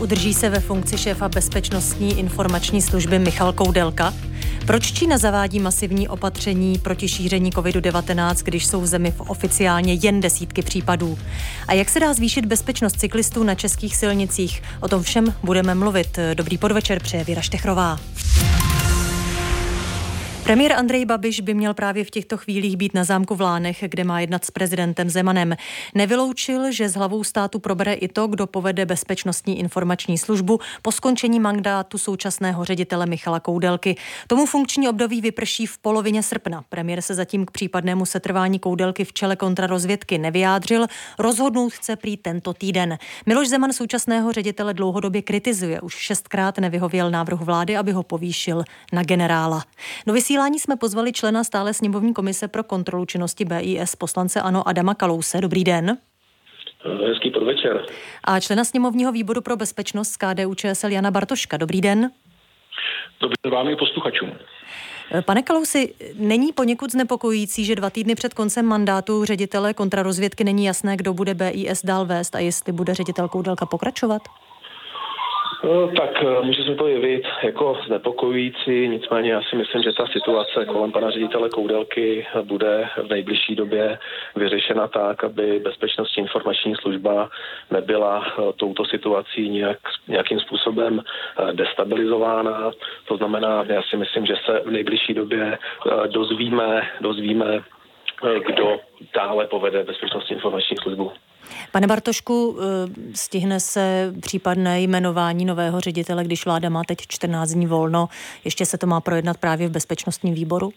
Udrží se ve funkci šéfa Bezpečnostní informační služby Michal Koudelka? Proč Čína zavádí masivní opatření proti šíření COVID-19, když jsou v zemi oficiálně jen desítky případů? A jak se dá zvýšit bezpečnost cyklistů na českých silnicích? O tom všem budeme mluvit. Dobrý podvečer, přeje Věra Štechrová. Premiér Andrej Babiš by měl právě v těchto chvílích být na zámku v Lánech, kde má jednat s prezidentem Zemanem. Nevyloučil, že s hlavou státu probere i to, kdo povede Bezpečnostní informační službu po skončení mandátu současného ředitele Michala Koudelky. Tomu funkční období vyprší v polovině srpna. Premiér se zatím k případnému setrvání Koudelky v čele kontrarozvědky nevyjádřil. Rozhodnout chce prý tento týden. Miloš Zeman současného ředitele dlouhodobě kritizuje. Už 6krát nevyhověl návrhu vlády, aby ho povýšil na generála. Do vysílání jsme pozvali člena stále sněmovní komise pro kontrolu činnosti BIS, poslance ANO Adama Kalouse. Dobrý den. Hezký podvečer. A člena sněmovního výboru pro bezpečnost z KDU-ČSL Jana Bartoška. Dobrý den. Dobrý den vám i posluchačům. Pane Kalousi, není poněkud znepokojící, že 2 týdny před koncem mandátu ředitele kontrarozvědky není jasné, kdo bude BIS dál vést a jestli bude ředitel Koudelka pokračovat? Tak může se to jevit jako znepokojující, nicméně já si myslím, že ta situace kolem pana ředitele Koudelky bude v nejbližší době vyřešena tak, aby Bezpečnostní informační služba nebyla touto situací nějakým způsobem destabilizována. To znamená, já si myslím, že se v nejbližší době dozvíme, kdo dále povede Bezpečnostní informační službu. Pane Bartošku, stihne se případné jmenování nového ředitele, když vláda má teď 14 dní volno? Ještě se to má projednat právě v bezpečnostním výboru?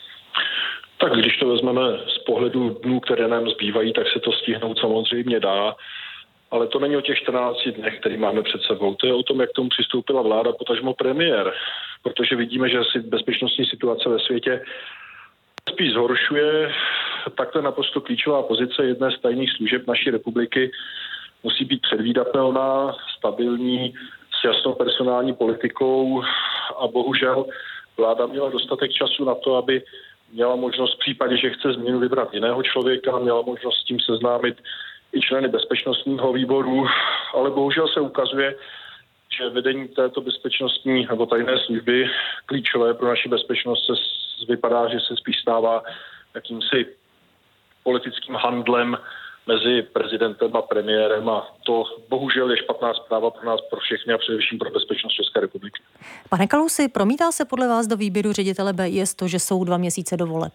Tak když to vezmeme z pohledu dnů, které nám zbývají, tak se to stihnout samozřejmě dá. Ale to není o těch 14 dnech, který máme před sebou. To je o tom, jak tomu přistoupila vláda, potažmo premiér. Protože vidíme, že si bezpečnostní situace ve světě spíš zhoršuje, tak to je naprosto klíčová pozice jedné z tajných služeb naší republiky. Musí být předvídatelná, stabilní, s jasnou personální politikou a bohužel vláda měla dostatek času na to, aby měla možnost v případě, že chce změnu vybrat jiného člověka, měla možnost s tím seznámit i členy bezpečnostního výboru, ale bohužel se ukazuje, že vedení této bezpečnostní nebo tajné služby klíčové pro naši bezpečnost vypadá, že se spíš stává jakýmsi politickým handlem mezi prezidentem a premiérem a to bohužel je špatná zpráva pro nás, pro všechny a především pro bezpečnost České republiky. Pane Kalousi, promítá se podle vás do výběru ředitele BIS to, že jsou 2 měsíce do voleb?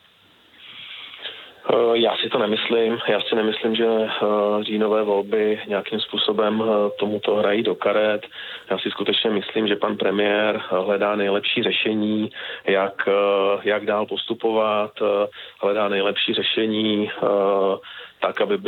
Já si to nemyslím. Já si nemyslím, že říjnové volby nějakým způsobem tomuto hrají do karet. Já si skutečně myslím, že pan premiér hledá nejlepší řešení, jak dál postupovat, hledá nejlepší řešení tak, aby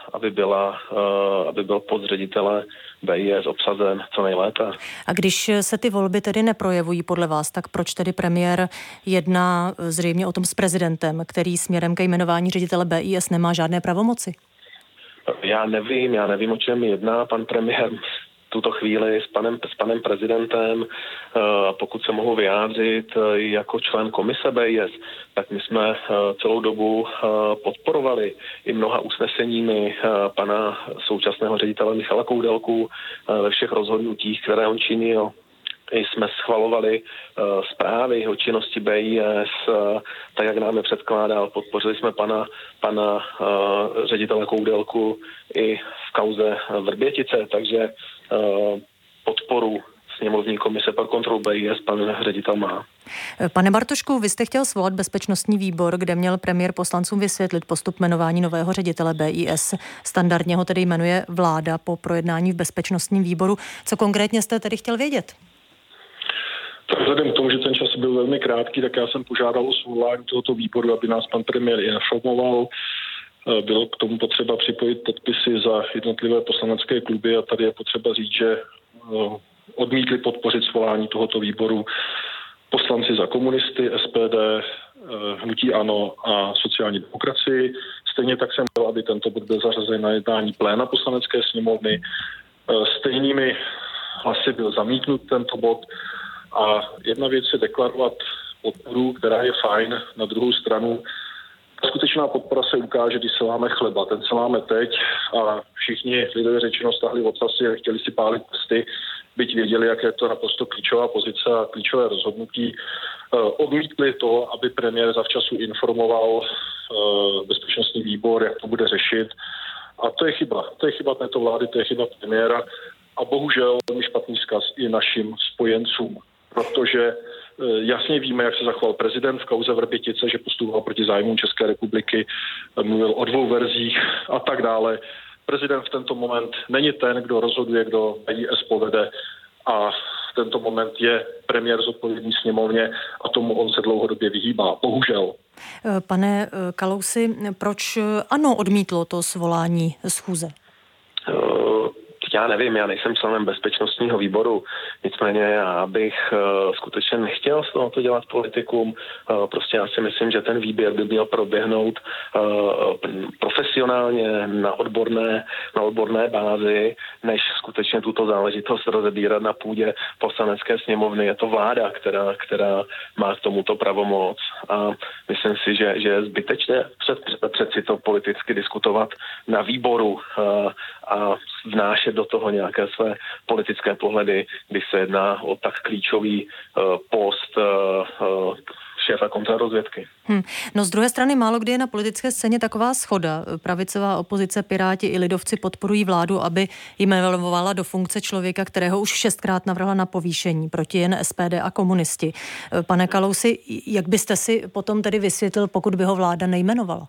byl post ředitele BIS obsazen co nejlépe. A když se ty volby tedy neprojevují podle vás, tak proč tedy premiér jedná zřejmě o tom s prezidentem, který směrem ke jmenování ředitele BIS nemá žádné pravomoci? Já nevím, o čem jedná pan premiér tuto chvíli s panem prezidentem. Pokud se mohu vyjádřit jako člen komise BIS, tak my jsme celou dobu podporovali i mnoha usneseními pana současného ředitele Michala Koudelku ve všech rozhodnutích, které on činil. Jsme schvalovali zprávy o činnosti BIS, tak jak nám je předkládal. Podpořili jsme pana ředitele Koudelku i v kauze Vrbětice, takže podporu sněmovní komise pro kontrolu BIS pan ředitel má. Pane Bartošku, vy jste chtěl svolat bezpečnostní výbor, kde měl premiér poslancům vysvětlit postup jmenování nového ředitele BIS. Standardně ho tedy jmenuje vláda po projednání v bezpečnostním výboru. Co konkrétně jste tedy chtěl vědět? Tak vzhledem k tomu, že ten čas byl velmi krátký, tak já jsem požádal o svolání tohoto výboru, aby nás pan premiér informoval. Bylo k tomu potřeba připojit podpisy za jednotlivé poslanecké kluby a tady je potřeba říct, že odmítli podpořit svolání tohoto výboru poslanci za komunisty, SPD, hnutí ANO a sociální demokracii. Stejně tak jsem chtěl, aby tento bod byl zařazen na jednání pléna poslanecké sněmovny. Stejnými hlasy byl zamítnut tento bod. A jedna věc je deklarovat podporu, která je fajn, na druhou stranu Skutečná podpora se ukáže, když se láme chleba. Ten se láme teď a všichni lidově řečeno stáhli ocasy a chtěli si pálit prsty, byť věděli, jak je to naprosto klíčová pozice a klíčové rozhodnutí. Odmítli to, aby premiér zavčasu informoval bezpečnostní výbor, jak to bude řešit. A to je chyba. To je chyba této vlády, to je chyba premiéra a bohužel velmi špatný vzkaz i našim spojencům, protože jasně víme, jak se zachoval prezident v kauze Vrbětice, že postupoval proti zájmům České republiky, mluvil o 2 verzích a tak dále. Prezident v tento moment není ten, kdo rozhoduje, kdo BIS povede a v tento moment je premiér zodpovědný sněmovně a tomu on se dlouhodobě vyhýbá. Bohužel. Pane Kalousi, proč ANO odmítlo to svolání schůze? Já nevím, já nejsem členem bezpečnostního výboru, nicméně já bych skutečně nechtěl z tohoto dělat politikum. Prostě já si myslím, že ten výběr by měl proběhnout profesionálně na odborné bázi, než skutečně tuto záležitost rozebírat na půdě Poslanecké sněmovny. Je to vláda, která má k tomuto pravomoc a myslím si, že je zbytečné přeci to politicky diskutovat na výboru a vnášet do toho nějaké své politické pohledy, když se jedná o tak klíčový post šéfa kontrarozvědky. No z druhé strany málo kdy je na politické scéně taková shoda. Pravicová opozice, Piráti i lidovci podporují vládu, aby jmenovala do funkce člověka, kterého už 6krát navrhla na povýšení, proti jen SPD a komunisti. Pane Kalousi, jak byste si potom tedy vysvětlil, pokud by ho vláda nejmenovala?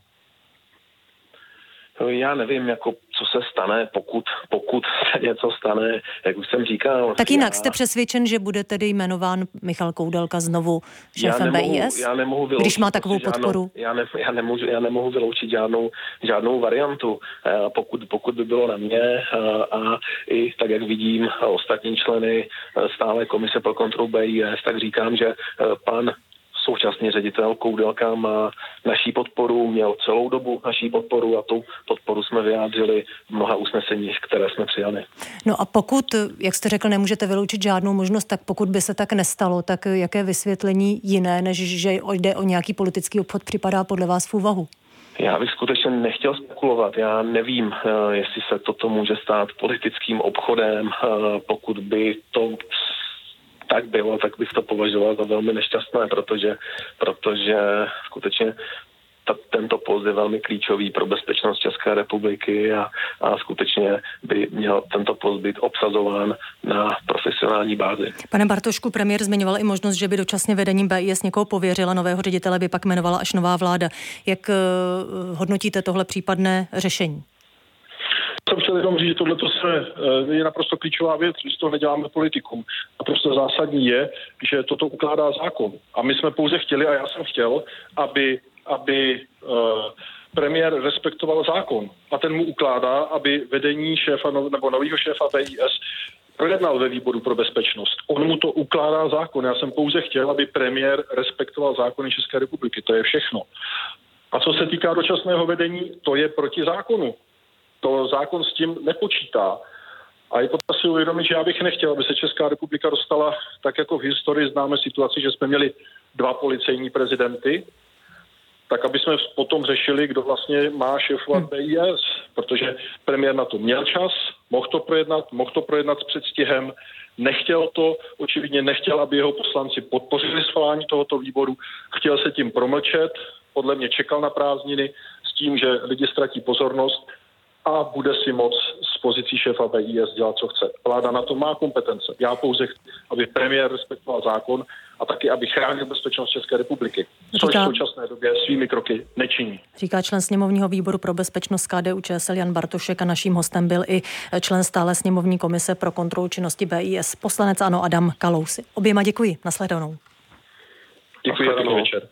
Já nevím, co se stane, pokud se něco stane, jak už jsem říkal. Tak jinak jste přesvědčen, že bude tedy jmenován Michal Koudelka znovu šéfem BIS? Já nemohu vyloučit, když má takovou podporu? Já nemohu vyloučit žádnou variantu. Pokud by bylo na mě a i tak, jak vidím ostatní členy stále komise pro kontrolu BIS, tak říkám, že pan současný ředitel Koudelka má naší podporu, měl celou dobu naší podporu a tu podporu jsme vyjádřili v mnoha usneseních, které jsme přijali. No a pokud, jak jste řekl, nemůžete vyloučit žádnou možnost, tak pokud by se tak nestalo, tak jaké vysvětlení jiné, než že jde o nějaký politický obchod, připadá podle vás v úvahu? Já bych skutečně nechtěl spekulovat. Já nevím, jestli se toto může stát politickým obchodem, pokud by to tak bylo, tak bych to považoval za velmi nešťastné, protože skutečně tento post je velmi klíčový pro bezpečnost České republiky a skutečně by měl tento post být obsazován na profesionální bázi. Pane Bartošku, premiér zmiňoval i možnost, že by dočasně vedením BIS někoho pověřila, nového ředitele by pak jmenovala až nová vláda. Jak hodnotíte tohle případné řešení? Jsem chtěl jenom říct, že tohle je naprosto klíčová věc, když to neděláme politikum. Naprosto zásadní je, že toto ukládá zákon. A my jsme pouze chtěli, a já jsem chtěl, aby premiér respektoval zákon. A ten mu ukládá, aby vedení šéfa nebo nového šéfa BIS projednal ve výboru pro bezpečnost. On mu to ukládá zákon. Já jsem pouze chtěl, aby premiér respektoval zákony České republiky. To je všechno. A co se týká dočasného vedení, to je proti zákonu. To zákon s tím nepočítá. A je potřeba si uvědomit, že já bych nechtěl, aby se Česká republika dostala, tak jako v historii známe situaci, že jsme měli 2 policejní prezidenty, tak aby jsme potom řešili, kdo vlastně má šéfovat BIS, protože premiér na to měl čas, mohl to projednat s předstihem, nechtěl to, očividně nechtěl, aby jeho poslanci podpořili svolání tohoto výboru, chtěl se tím promlčet, podle mě čekal na prázdniny s tím, že lidi ztratí pozornost a bude si moc z pozicí šéfa BIS dělat, co chce. Vláda na to má kompetence. Já pouze chci, aby premiér respektoval zákon a taky, aby chránil bezpečnost České republiky, což v současné době svými kroky nečiní. Říká člen sněmovního výboru pro bezpečnost KDU-ČSL Jan Bartošek a naším hostem byl i člen stále sněmovní komise pro kontrolu činnosti BIS, poslanec ANO Adam Kalousi. Oběma děkuji. Nasledanou. Děkuji, pěkný večer.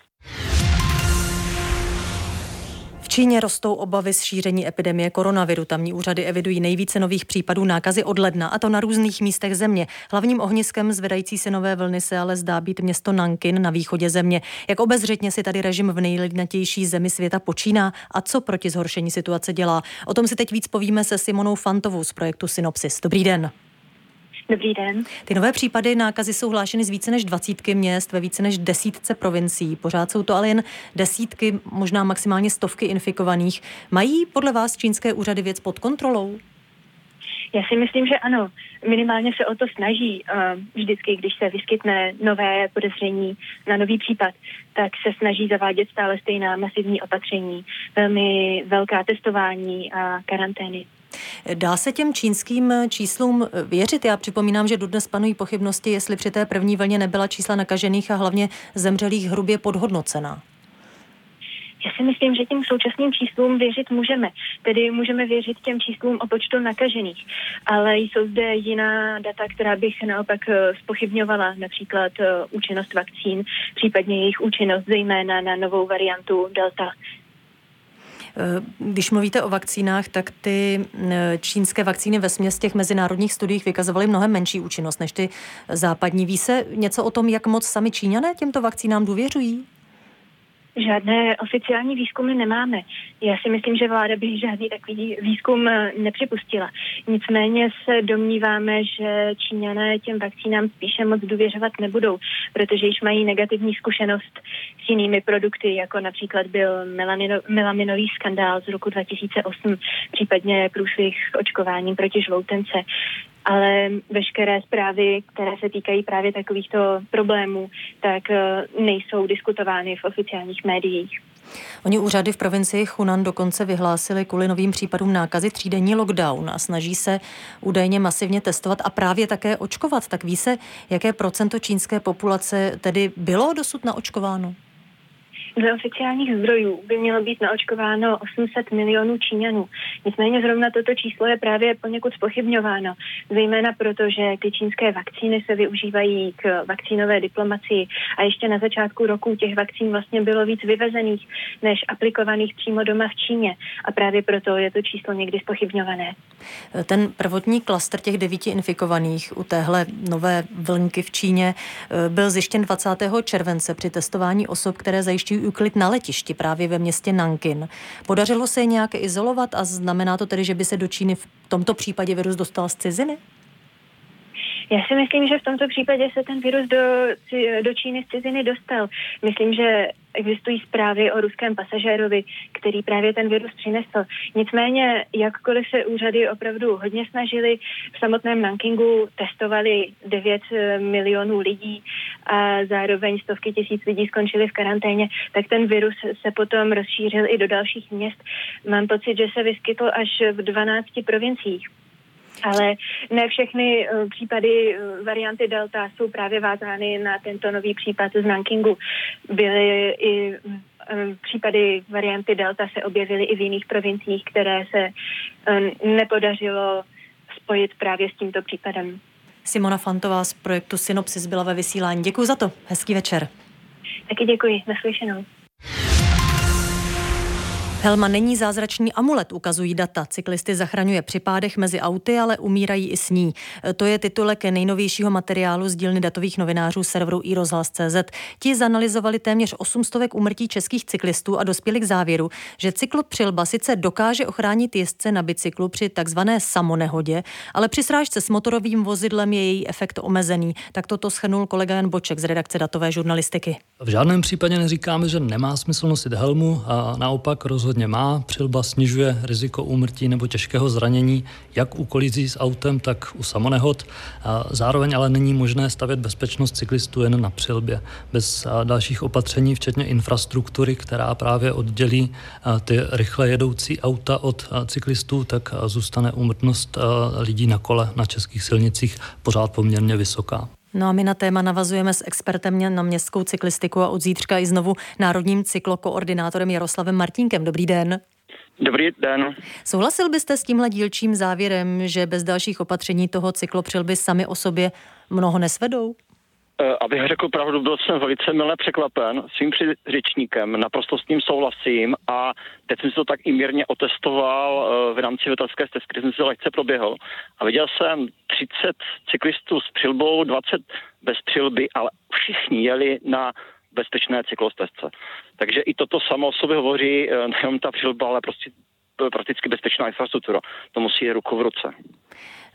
V Číně rostou obavy z šíření epidemie koronaviru. Tamní úřady evidují nejvíce nových případů nákazy od ledna, a to na různých místech země. Hlavním ohniskem zvedající se nové vlny se ale zdá být město Nankin na východě země. Jak obezřetně si tady režim v nejlidnatější zemi světa počíná a co proti zhoršení situace dělá? O tom si teď víc povíme se Simonou Fantovou z projektu Synopsis. Dobrý den. Dobrý den. Ty nové případy nákazy jsou hlášeny z více než 20 měst ve více než 10 provincií. Pořád jsou to ale jen desítky, možná maximálně stovky infikovaných. Mají podle vás čínské úřady věc pod kontrolou? Já si myslím, že ano. Minimálně se o to snaží. Vždycky, když se vyskytne nové podezření na nový případ, tak se snaží zavádět stále stejná masivní opatření, velmi velká testování a karantény. Dá se těm čínským číslům věřit? Já připomínám, že dodnes panují pochybnosti, jestli při té první vlně nebyla čísla nakažených a hlavně zemřelých hrubě podhodnocená. Já si myslím, že těm současným číslům věřit můžeme. Tedy můžeme věřit těm číslům o počtu nakažených. Ale jsou zde jiná data, která bych naopak zpochybňovala, například účinnost vakcín, případně jejich účinnost, zejména na novou variantu Delta. Když mluvíte o vakcínách, tak ty čínské vakcíny vesměs těch mezinárodních studiích vykazovaly mnohem menší účinnost než ty západní. Ví se něco o tom, jak moc sami Číňané těmto vakcínám důvěřují? Žádné oficiální výzkumy nemáme. Já si myslím, že vláda by žádný takový výzkum nepřipustila. Nicméně se domníváme, že Číňané těm vakcínám spíše moc důvěřovat nebudou, protože již mají negativní zkušenost s jinými produkty, jako například byl melaminový skandál z roku 2008, případně průšvih s očkováním proti žloutence. Ale veškeré zprávy, které se týkají právě takovýchto problémů, tak nejsou diskutovány v oficiálních médiích. Oni úřady v provincii Hunan dokonce vyhlásili kvůli novým případům nákazy 3denní lockdown a snaží se údajně masivně testovat a právě také očkovat. Tak ví se, jaké procento čínské populace tedy bylo dosud naočkováno? Dle oficiálních zdrojů by mělo být naočkováno 800 milionů Číňanů. Nicméně zrovna toto číslo je právě poněkud zpochybňováno, zejména proto, že ty čínské vakcíny se využívají k vakcínové diplomacii a ještě na začátku roku těch vakcín vlastně bylo víc vyvezených než aplikovaných přímo doma v Číně a právě proto je to číslo někdy zpochybňované. Ten prvotní klastr těch 9 infikovaných u téhle nové vlnky v Číně byl zjištěn 20. července při testování osob, které zajišťují úklid na letišti právě ve městě Nankin. Podařilo se je nějak izolovat a znamená to tedy, že by se do Číny v tomto případě virus dostal z ciziny? Já si myslím, že v tomto případě se ten virus do Číny z ciziny dostal. Myslím, že existují zprávy o ruském pasažérovi, který právě ten virus přinesl. Nicméně, jakkoliv se úřady opravdu hodně snažili, v samotném Nankingu testovali 9 milionů lidí a zároveň stovky tisíc lidí skončili v karanténě, tak ten virus se potom rozšířil i do dalších měst. Mám pocit, že se vyskytl až v 12 provinciích. Ale ne všechny případy varianty Delta jsou právě vázány na tento nový případ z Nankingu. Byly i případy varianty Delta se objevily i v jiných provinciích, které se nepodařilo spojit právě s tímto případem. Simona Fantová z projektu Synopsis byla ve vysílání. Děkuji za to. Hezký večer. Taky děkuji. Naslyšenou. Helma není zázračný amulet, ukazují data. Cyklisty zachraňuje při pádech mezi auty, ale umírají i s ní. To je titulek nejnovějšího materiálu z dílny datových novinářů serveru iRozhlas.cz. Ti zanalyzovali téměř 800 úmrtí českých cyklistů a dospěli k závěru, že cyklopřilba sice dokáže ochránit jezdce na bicyklu při takzvané samonehodě, ale při srážce s motorovým vozidlem je její efekt omezený. Tak toto shrnul kolega Jan Boček z redakce datové žurnalistiky. V žádném případě neříkáme, že nemá smysl nosit helmu a naopak rozhodně má. Přilba snižuje riziko úmrtí nebo těžkého zranění jak u kolizí s autem, tak u samonehod. Zároveň ale není možné stavět bezpečnost cyklistů jen na přilbě. Bez dalších opatření, včetně infrastruktury, která právě oddělí ty rychle jedoucí auta od cyklistů, tak zůstane úmrtnost lidí na kole na českých silnicích pořád poměrně vysoká. No a my na téma navazujeme s expertem na městskou cyklistiku a od zítřka i znovu národním cyklokoordinátorem Jaroslavem Martínkem. Dobrý den. Dobrý den. Souhlasil byste s tímhle dílčím závěrem, že bez dalších opatření toho cyklopřilby sami o sobě mnoho nesvedou? Abych řekl pravdu, byl jsem velice mile překvapen svým předřečníkem, naprosto s ním souhlasím a teď jsem si to tak i mírně otestoval v rámci větelské stezky, kde jsem si lehce proběhl a viděl jsem 30 cyklistů s přilbou, 20 bez přilby, ale všichni jeli na bezpečné cyklostezce. Takže i toto samo o sobě hovoří nejenom ta přilba, ale prostě prakticky bezpečná infrastruktura. To musí jít ruku v ruce.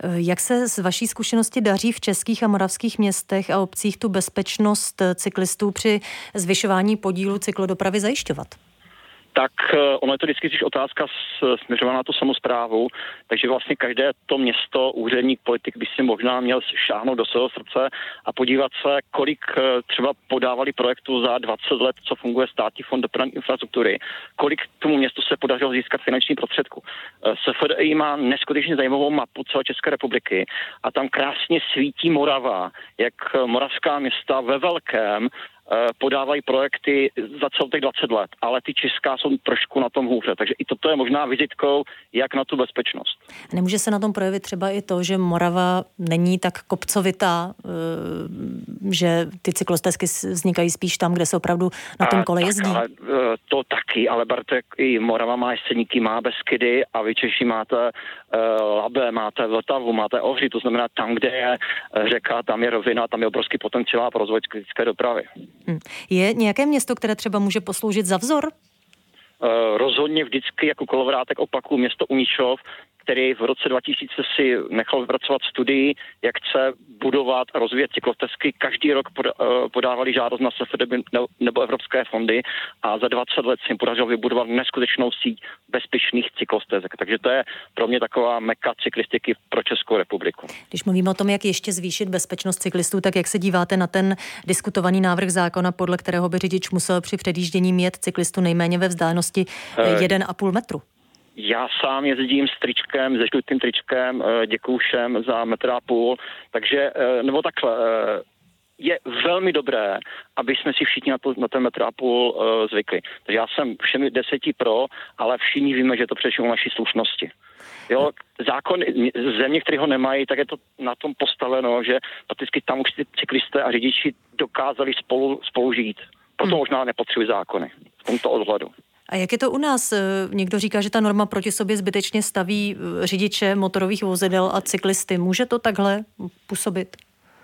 Jak se z vaší zkušenosti daří v českých a moravských městech a obcích tu bezpečnost cyklistů při zvyšování podílu cyklodopravy zajišťovat? Tak ono je to vždycky otázka směřovaná na tu samosprávu, takže vlastně každé to město, úředník, politik by si možná měl šáhnout do svého srdce a podívat se, kolik třeba podávali projektů za 20 let, co funguje státní fond dopravní infrastruktury, kolik tomu městu se podařilo získat finanční prostředku. SFDI má neskutečně zajímavou mapu celé České republiky a tam krásně svítí Morava, jak moravská města ve velkém podávají projekty za celých 20 let, ale ty česká jsou trošku na tom hůře, takže i toto je možná vizitkou, jak na tu bezpečnost. Nemůže se na tom projevit třeba i to, že Morava není tak kopcovitá, že ty cyklostezky vznikají spíš tam, kde se opravdu na tom kole jezdí? Ale to taky, ale Bartek, i Morava má Jeseníky, má Beskydy a vy Češi máte Labe, máte Vltavu, máte Ohři, to znamená tam, kde je řeka, tam je rovina, tam je obrovský potenciál pro rozvoj cyklistické dopravy. Je nějaké město, které třeba může posloužit za vzor? Rozhodně vždycky jako kolovrátek opakuju město Uničov, který v roce 2000 si nechal vypracovat studii, jak chce budovat a rozvíjet cyklostezky. Každý rok podávali žádost na SFDB nebo evropské fondy a za 20 let si jim podařilo vybudovat neskutečnou síť bezpečných cyklostezek. Takže to je pro mě taková meka cyklistiky pro Českou republiku. Když mluvíme o tom, jak ještě zvýšit bezpečnost cyklistů, tak jak se díváte na ten diskutovaný návrh zákona, podle kterého by řidič musel při předjíždění mít cyklistu nejméně ve vzdálenosti 1,5 metru? Já sám jezdím s tričkem, se žlutým tričkem, děkuju všem za 1,5 metru, takže, nebo takhle, je velmi dobré, aby jsme si všichni na ten 1,5 metru zvykli. Takže já jsem všemi 10 pro, ale všichni víme, že je to především o naší slušnosti. Jo, zákon země, které ho nemají, tak je to na tom postaveno, že prakticky tam už ty cyklisté a řidiči dokázali spolu žít. Proto možná nepotřebují zákony v tomto ohledu. A jak je to u nás? Někdo říká, že ta norma proti sobě zbytečně staví řidiče motorových vozidel a cyklisty. Může to takhle působit?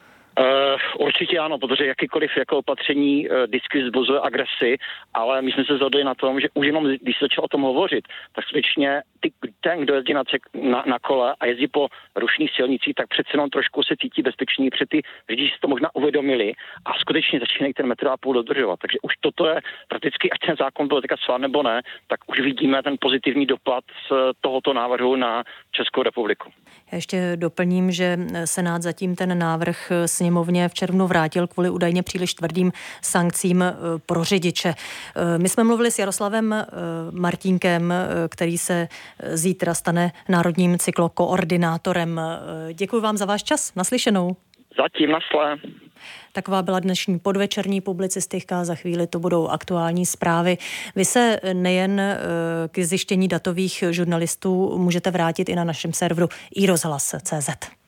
Určitě ano, protože jakýkoliv jako opatření vždycky vzbuzuje agresi, ale my jsme se shodli na tom, že už jenom když se začalo o tom hovořit, tak skutečně ten, kdo jezdí na kole a jezdí po rušných silnicích, tak přece jenom trošku se cítí bezpečný, protože ty řidiči si to možná uvědomili a skutečně začínají ten 1,5 metru dodržovat. Takže už toto je prakticky, ať ten zákon byl teďka schválen nebo ne, tak už vidíme ten pozitivní dopad z tohoto návrhu na Českou republiku. Já ještě doplním, že Senát zatím ten návrh sněmovně v červnu vrátil kvůli údajně příliš tvrdým sankcím pro řidiče. My jsme mluvili s Jaroslavem Martínkem, který se zítra stane národním cyklokoordinátorem. Děkuji vám za váš čas. Naslyšenou. Zatím naslé. Taková byla dnešní podvečerní publicistika, za chvíli to budou aktuální zprávy. Vy se nejen k zjištění datových žurnalistů můžete vrátit i na našem serveru iRozhlas.cz.